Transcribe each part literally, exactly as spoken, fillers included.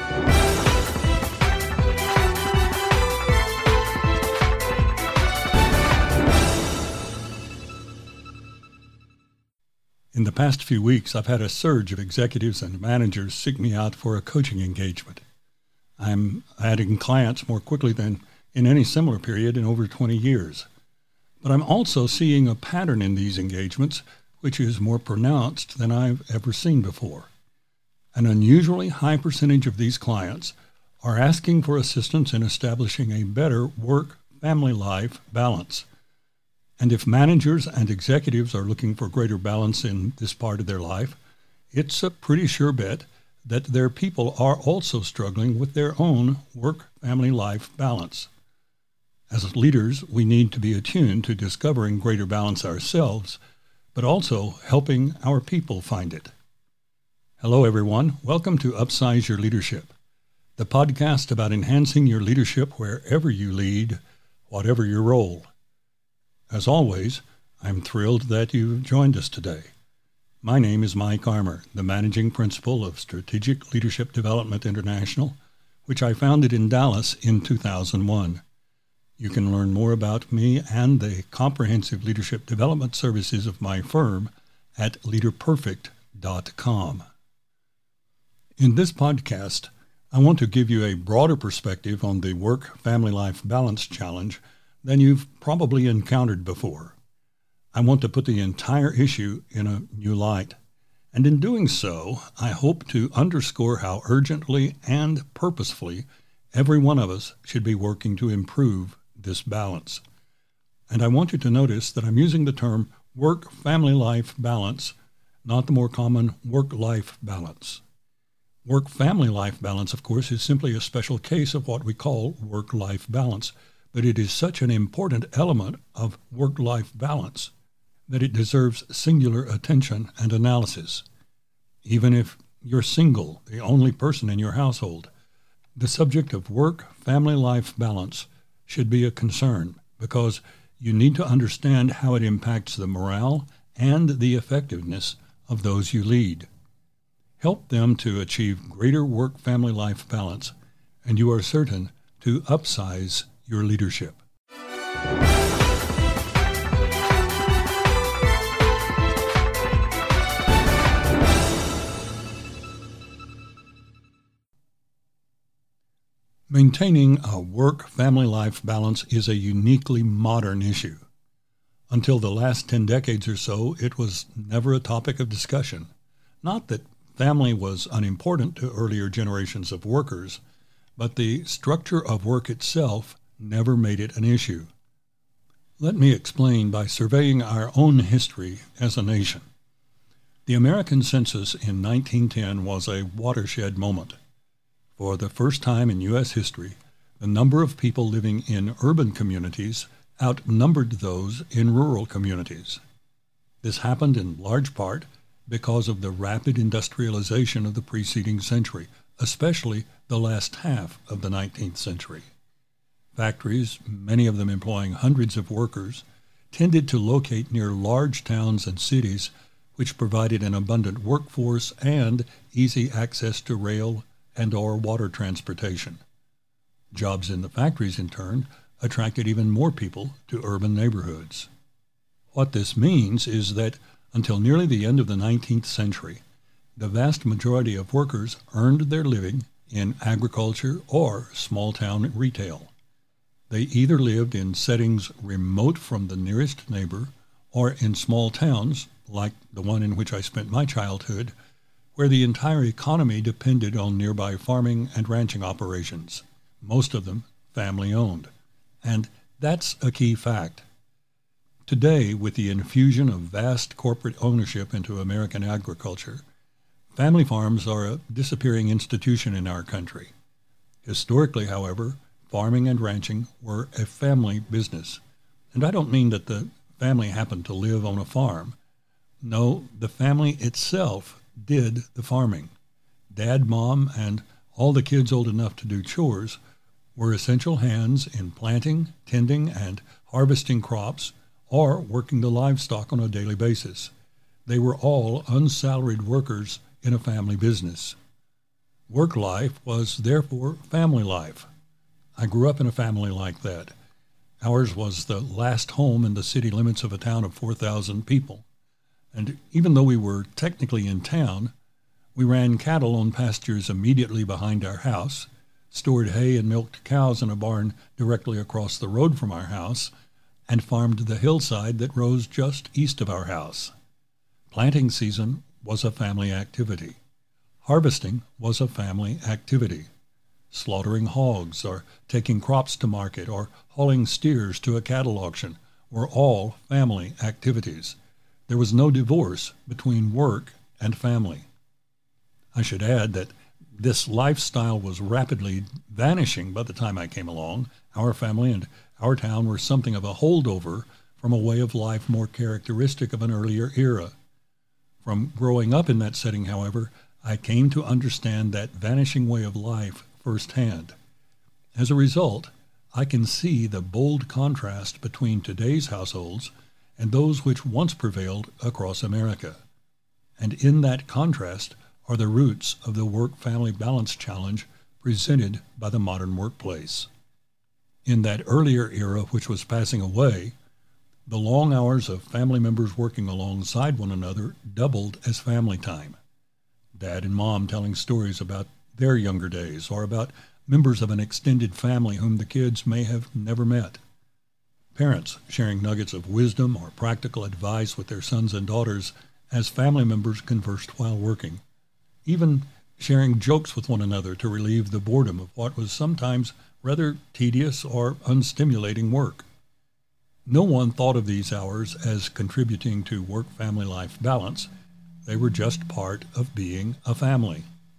In the past few weeks, I've had a surge of executives and managers seek me out for a coaching engagement. I'm adding clients more quickly than in any similar period in over twenty years. But I'm also seeing a pattern in these engagements which is more pronounced than I've ever seen before. An unusually high percentage of these clients are asking for assistance in establishing a better work-family life balance. And if managers and executives are looking for greater balance in this part of their life, it's a pretty sure bet that their people are also struggling with their own work-family life balance. As leaders, we need to be attuned to discovering greater balance ourselves, but also helping our people find it. Hello, everyone. Welcome to Upsize Your Leadership, the podcast about enhancing your leadership wherever you lead, whatever your role. As always, I'm thrilled that you've joined us today. My name is Mike Armour, the Managing Principal of Strategic Leadership Development International, which I founded in Dallas in two thousand one. You can learn more about me and the comprehensive leadership development services of my firm at leader perfect dot com. In this podcast, I want to give you a broader perspective on the work-family life balance challenge than you've probably encountered before. I want to put the entire issue in a new light, and in doing so, I hope to underscore how urgently and purposefully every one of us should be working to improve this balance. And I want you to notice that I'm using the term work-family life balance, not the more common work-life balance. Work-family life balance, of course, is simply a special case of what we call work-life balance, but it is such an important element of work-life balance that it deserves singular attention and analysis. Even if you're single, the only person in your household, the subject of work-family life balance should be a concern because you need to understand how it impacts the morale and the effectiveness of those you lead. Help them to achieve greater work-family life balance, and you are certain to upsize your leadership. Maintaining a work-family life balance is a uniquely modern issue. Until the last ten decades or so, it was never a topic of discussion. Not that family was unimportant to earlier generations of workers, but the structure of work itself never made it an issue. Let me explain by surveying our own history as a nation. The American census in nineteen ten was a watershed moment. For the first time in U S history, the number of people living in urban communities outnumbered those in rural communities. This happened in large part because of the rapid industrialization of the preceding century, especially the last half of the nineteenth century. Factories, many of them employing hundreds of workers, tended to locate near large towns and cities, which provided an abundant workforce and easy access to rail and or water transportation. Jobs in the factories, in turn, attracted even more people to urban neighborhoods. What this means is that until nearly the end of the nineteenth century, the vast majority of workers earned their living in agriculture or small-town retail. They either lived in settings remote from the nearest neighbor or in small towns, like the one in which I spent my childhood, where the entire economy depended on nearby farming and ranching operations, most of them family-owned. And that's a key fact. Today, with the infusion of vast corporate ownership into American agriculture, family farms are a disappearing institution in our country. Historically, however, farming and ranching were a family business. And I don't mean that the family happened to live on a farm. No, the family itself did the farming. Dad, Mom, and all the kids old enough to do chores were essential hands in planting, tending, and harvesting crops, or working the livestock on a daily basis. They were all unsalaried workers in a family business. Work life was therefore family life. I grew up in a family like that. Ours was the last home in the city limits of a town of four thousand people. And even though we were technically in town, we ran cattle on pastures immediately behind our house, stored hay and milked cows in a barn directly across the road from our house, and farmed the hillside that rose just east of our house. Planting season was a family activity. Harvesting was a family activity. Slaughtering hogs or taking crops to market or hauling steers to a cattle auction were all family activities. There was no divorce between work and family. I should add that this lifestyle was rapidly vanishing by the time I came along. Our family and our town were something of a holdover from a way of life more characteristic of an earlier era. From growing up in that setting, however, I came to understand that vanishing way of life firsthand. As a result, I can see the bold contrast between today's households and those which once prevailed across America. And in that contrast are the roots of the work-family balance challenge presented by the modern workplace. In that earlier era which was passing away, the long hours of family members working alongside one another doubled as family time. Dad and Mom telling stories about their younger days or about members of an extended family whom the kids may have never met. Parents sharing nuggets of wisdom or practical advice with their sons and daughters as family members conversed while working. Even sharing jokes with one another to relieve the boredom of what was sometimes rather tedious or unstimulating work. No one thought of these hours as contributing to work-family life balance. They were just part of being a family.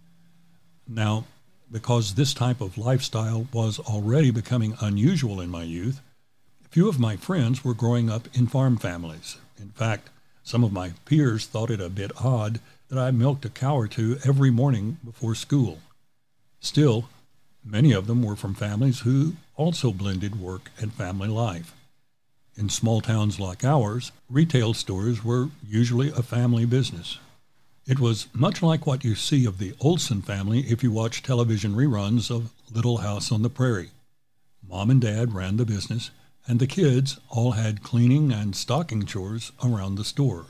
Now, because this type of lifestyle was already becoming unusual in my youth, few of my friends were growing up in farm families. In fact, some of my peers thought it a bit odd that I milked a cow or two every morning before school. Still, many of them were from families who also blended work and family life. In small towns like ours, retail stores were usually a family business. It was much like what you see of the Olsen family if you watch television reruns of Little House on the Prairie. Mom and Dad ran the business, and the kids all had cleaning and stocking chores around the store.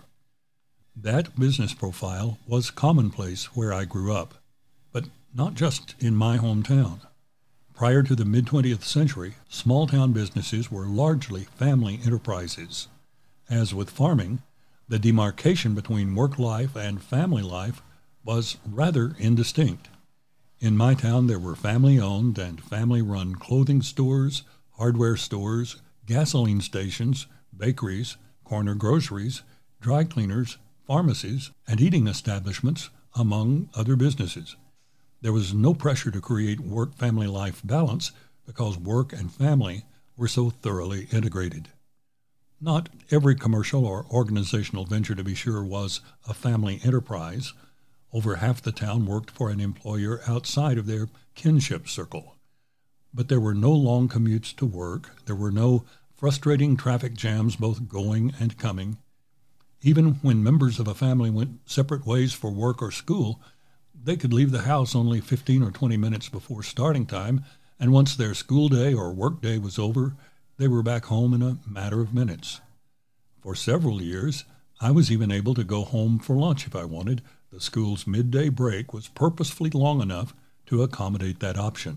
That business profile was commonplace where I grew up, but not just in my hometown. Prior to the mid-twentieth century, small-town businesses were largely family enterprises. As with farming, the demarcation between work life and family life was rather indistinct. In my town, there were family-owned and family-run clothing stores, hardware stores, gasoline stations, bakeries, corner groceries, dry cleaners, pharmacies, and eating establishments, among other businesses. There was no pressure to create work-family life balance because work and family were so thoroughly integrated. Not every commercial or organizational venture, to be sure, was a family enterprise. Over half the town worked for an employer outside of their kinship circle. But there were no long commutes to work. There were no frustrating traffic jams both going and coming. Even when members of a family went separate ways for work or school, they could leave the house only fifteen or twenty minutes before starting time, and once their school day or work day was over, they were back home in a matter of minutes. For several years, I was even able to go home for lunch if I wanted. The school's midday break was purposefully long enough to accommodate that option.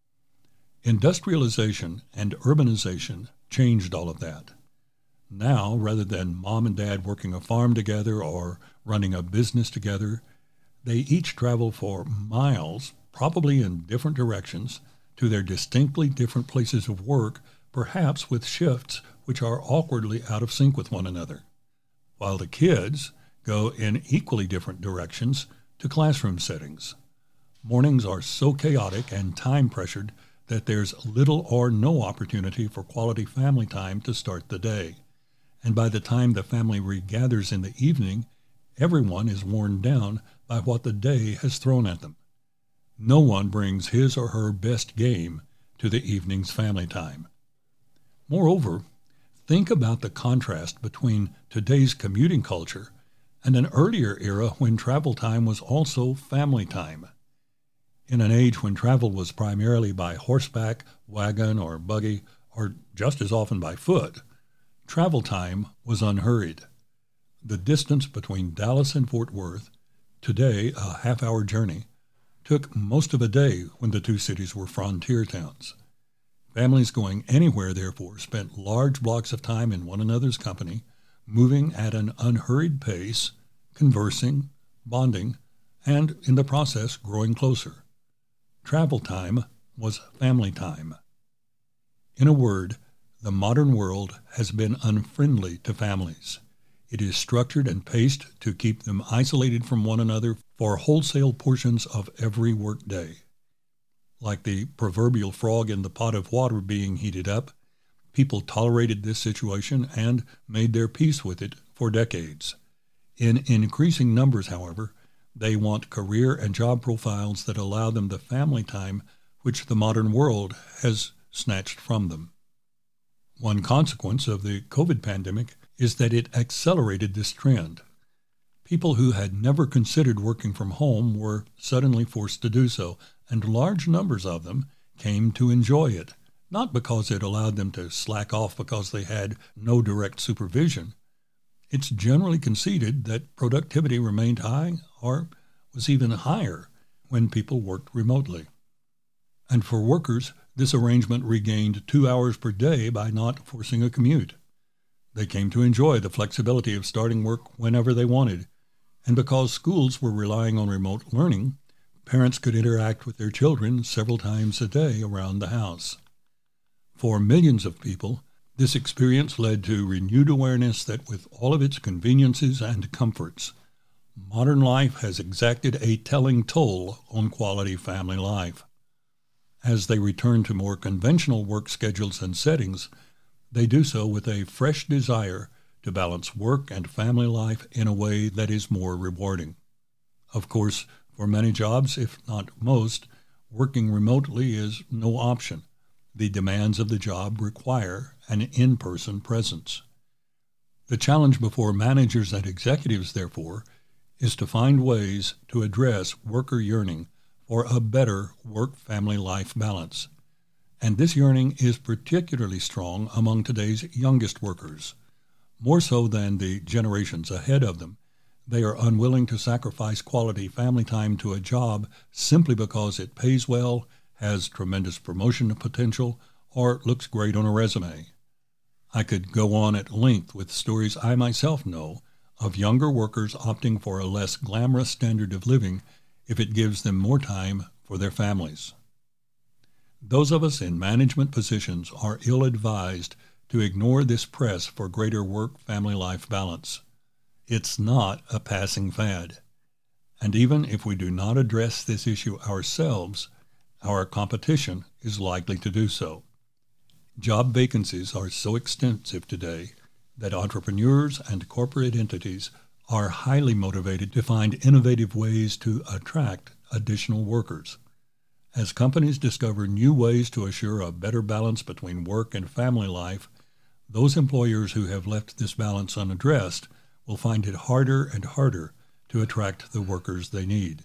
Industrialization and urbanization changed all of that. Now, rather than mom and dad working a farm together or running a business together, they each travel for miles, probably in different directions, to their distinctly different places of work, perhaps with shifts which are awkwardly out of sync with one another, while the kids go in equally different directions to classroom settings. Mornings are so chaotic and time-pressured that there's little or no opportunity for quality family time to start the day. And by the time the family regathers in the evening, everyone is worn down by what the day has thrown at them. No one brings his or her best game to the evening's family time. Moreover, think about the contrast between today's commuting culture and an earlier era when travel time was also family time. In an age when travel was primarily by horseback, wagon, or buggy, or just as often by foot, travel time was unhurried. The distance between Dallas and Fort Worth, today a half-hour journey, took most of a day when the two cities were frontier towns. Families going anywhere, therefore, spent large blocks of time in one another's company, moving at an unhurried pace, conversing, bonding, and, in the process, growing closer. Travel time was family time. In a word, the modern world has been unfriendly to families. It is structured and paced to keep them isolated from one another for wholesale portions of every workday. Like the proverbial frog in the pot of water being heated up, people tolerated this situation and made their peace with it for decades. In increasing numbers, however, they want career and job profiles that allow them the family time which the modern world has snatched from them. One consequence of the COVID pandemic is that it accelerated this trend. People who had never considered working from home were suddenly forced to do so, and large numbers of them came to enjoy it, not because it allowed them to slack off because they had no direct supervision. It's generally conceded that productivity remained high or was even higher when people worked remotely. And for workers, this arrangement regained two hours per day by not forcing a commute. They came to enjoy the flexibility of starting work whenever they wanted, and because schools were relying on remote learning, parents could interact with their children several times a day around the house. For millions of people, this experience led to renewed awareness that with all of its conveniences and comforts, modern life has exacted a telling toll on quality family life. As they return to more conventional work schedules and settings, they do so with a fresh desire to balance work and family life in a way that is more rewarding. Of course, for many jobs, if not most, working remotely is no option. The demands of the job require an in-person presence. The challenge before managers and executives, therefore, is to find ways to address worker yearning for a better work-family life balance. And this yearning is particularly strong among today's youngest workers. More so than the generations ahead of them, they are unwilling to sacrifice quality family time to a job simply because it pays well, has tremendous promotion potential, or looks great on a resume. I could go on at length with stories I myself know of younger workers opting for a less glamorous standard of living if it gives them more time for their families. Those of us in management positions are ill-advised to ignore this press for greater work-family life balance. It's not a passing fad. And even if we do not address this issue ourselves, our competition is likely to do so. Job vacancies are so extensive today that entrepreneurs and corporate entities are highly motivated to find innovative ways to attract additional workers. As companies discover new ways to assure a better balance between work and family life, those employers who have left this balance unaddressed will find it harder and harder to attract the workers they need.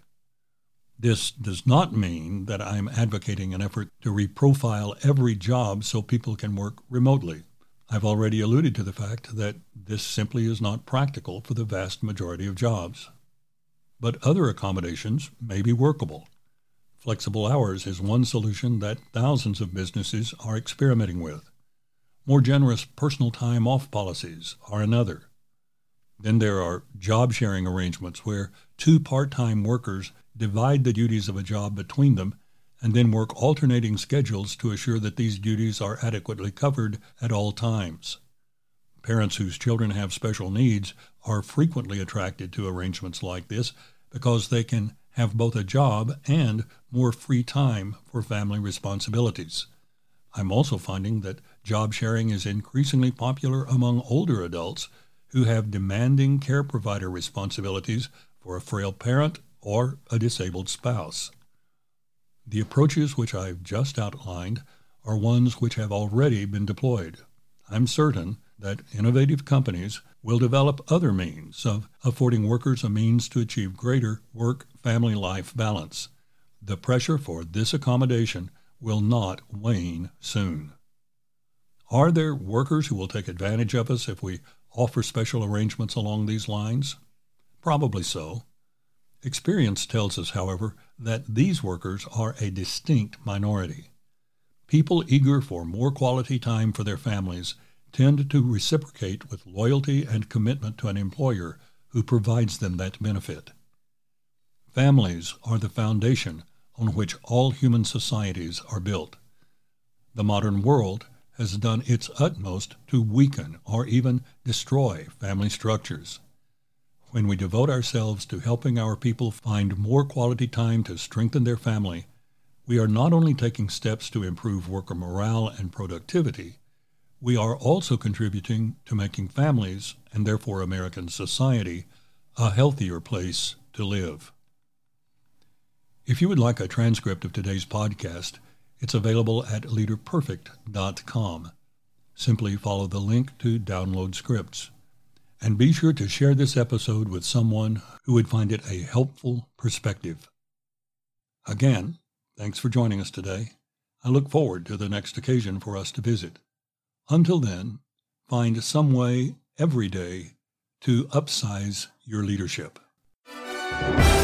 This does not mean that I'm advocating an effort to reprofile every job so people can work remotely. I've already alluded to the fact that this simply is not practical for the vast majority of jobs. But other accommodations may be workable. Flexible hours is one solution that thousands of businesses are experimenting with. More generous personal time off policies are another. Then there are job-sharing arrangements where two part-time workers divide the duties of a job between them and then work alternating schedules to assure that these duties are adequately covered at all times. Parents whose children have special needs are frequently attracted to arrangements like this because they can have both a job and more free time for family responsibilities. I'm also finding that job sharing is increasingly popular among older adults who have demanding care provider responsibilities for a frail parent or a disabled spouse. The approaches which I've just outlined are ones which have already been deployed. I'm certain that innovative companies will develop other means of affording workers a means to achieve greater work-family life balance. the pressure for this accommodation will not wane soon. Are there workers who will take advantage of us if we offer special arrangements along these lines? Probably so. Experience tells us, however, that these workers are a distinct minority. People eager for more quality time for their families tend to reciprocate with loyalty and commitment to an employer who provides them that benefit. Families are the foundation on which all human societies are built. The modern world has done its utmost to weaken or even destroy family structures. When we devote ourselves to helping our people find more quality time to strengthen their family, we are not only taking steps to improve worker morale and productivity, we are also contributing to making families, and therefore American society, a healthier place to live. If you would like a transcript of today's podcast, it's available at leader perfect dot com. Simply follow the link to download scripts. And be sure to share this episode with someone who would find it a helpful perspective. Again, thanks for joining us today. I look forward to the next occasion for us to visit. Until then, find some way every day to upsize your leadership.